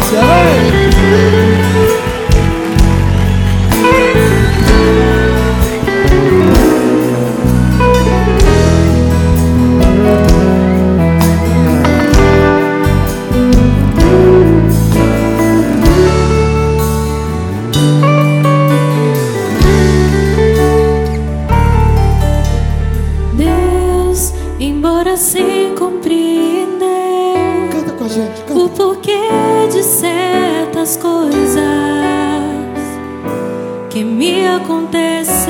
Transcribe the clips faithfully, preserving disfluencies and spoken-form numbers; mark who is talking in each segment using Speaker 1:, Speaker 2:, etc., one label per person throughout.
Speaker 1: presença. Amém.
Speaker 2: Embora sem compreender
Speaker 1: Canta com a gente, canta.
Speaker 2: o porquê de certas coisas que me acontecem,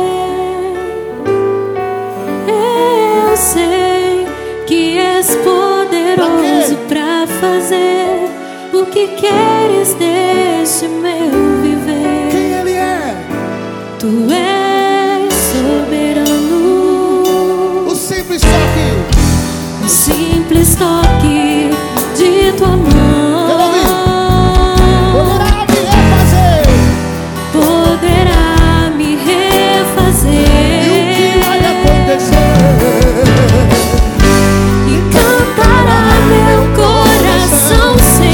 Speaker 2: eu sei que és poderoso pra fazer o que queres deste meu viver.
Speaker 1: Quem Ele é?
Speaker 2: Tu és soberano.
Speaker 1: Simples toque,
Speaker 2: um simples toque de tua mão
Speaker 1: poderá me refazer,
Speaker 2: poderá me refazer.
Speaker 1: E o que vai acontecer?
Speaker 2: E cantará meu coração,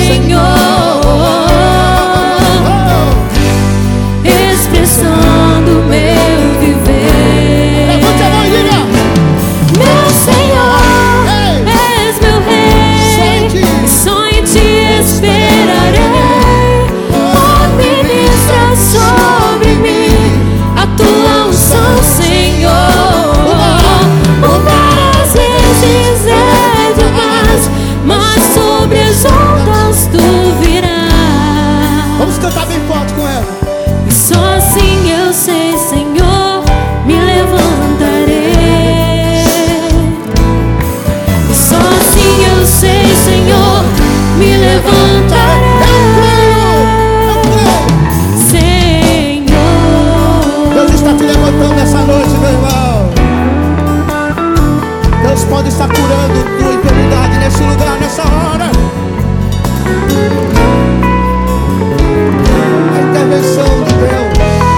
Speaker 2: Senhor, expressando meu viver.
Speaker 1: Levante a mão e diga:
Speaker 2: meu Senhor, ei, és meu Rei, só em ti esperarei. Oh, ministra sobre mim a tua unção, Senhor. O mar às vezes é demais, mas sobre as ondas tu virás.
Speaker 1: Vamos cantar bem forte com ela.
Speaker 2: E só assim eu sei, Senhor, me levantarei. Só assim eu sei, Senhor, me levantarei. Senhor,
Speaker 1: Deus está te levantando essa noite, meu irmão. Deus pode estar curando tua enfermidade nesse lugar, nessa hora. A intervenção de Deus.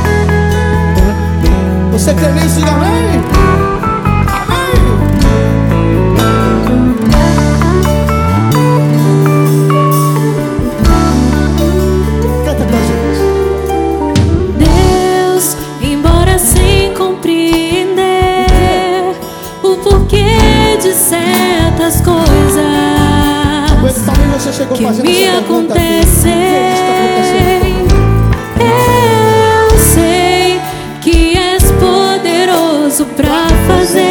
Speaker 1: Você crê nisso? Diga amém.
Speaker 2: certas coisas
Speaker 1: você chegou
Speaker 2: que
Speaker 1: fazendo
Speaker 2: me
Speaker 1: essa pergunta aqui.
Speaker 2: acontecem, eu sei que és poderoso pra fazer